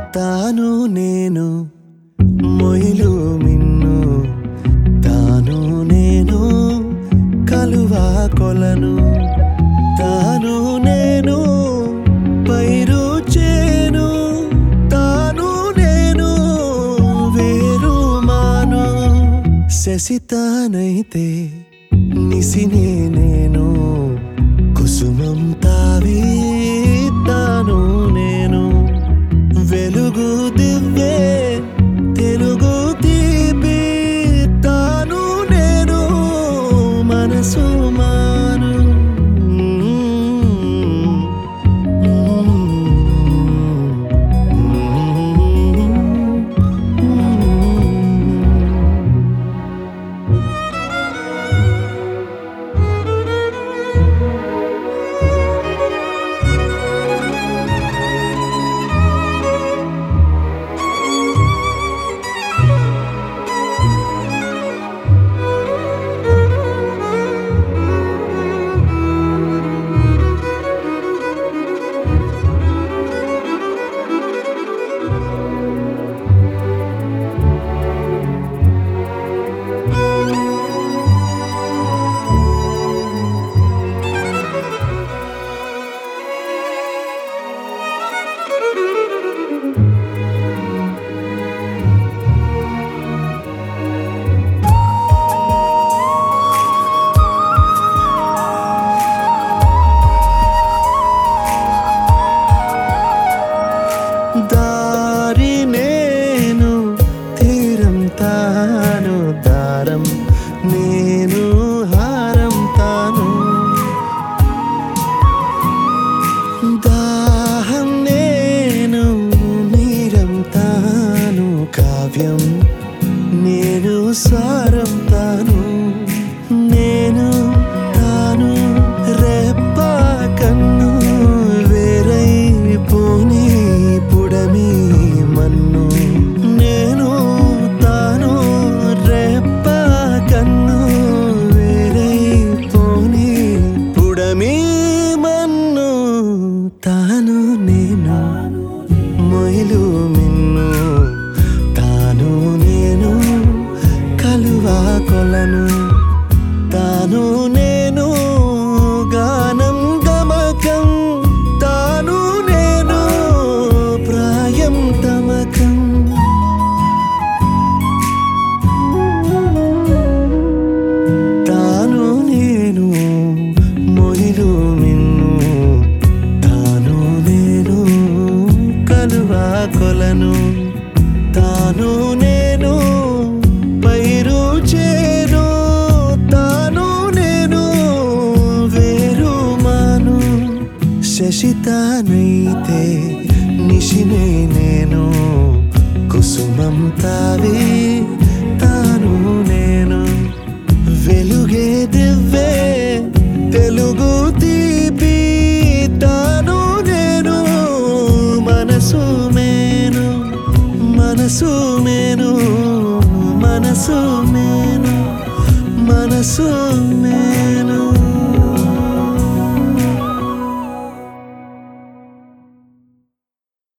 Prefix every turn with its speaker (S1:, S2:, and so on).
S1: తాను నేను మొయిలు మిన్ను, తాను నేను కలువా కొలను, తాను నేను పైరు చేను, తాను నేను వేరు మాను. శశితానైతే నిసినే నేను, కుసుమం తావి తాను నేను, వెలుగు దివ్వే తెలుగు తీపి తాను నేను, మనసు మాను. దారి నేను తీరం తాను, దారం నేను హారం తాను, దాహం నేను నీరం తాను, కావ్యం నేను సారం తాను, నేను తాను రెప్ప కన్ను వేరై పోనీ పుడమి మన్ను, నేను తాను రెప్ప కన్ను వేరై పోనీ పుడమి మన్ను, తాను నేను మొయిలు మిన్ను, తాను నేను కలువా కొలను, తాను నేను గానం గమకం, తాను నేను ప్రాయం తమకం. తాను నేను మొయిలు మిన్ను, తాను నేను కలువా కొలను, తాను నేను పైరు చేను, తాను నేను వేరు మాను. శశితానైతే నిశినే నేను, కుసుమం తావి తాను నేను, వెలుగే దివ్వే తెలుగు తీపి తాను నేను, మనసు మేను మనసు మేను మనసు మేను మనసు మేను.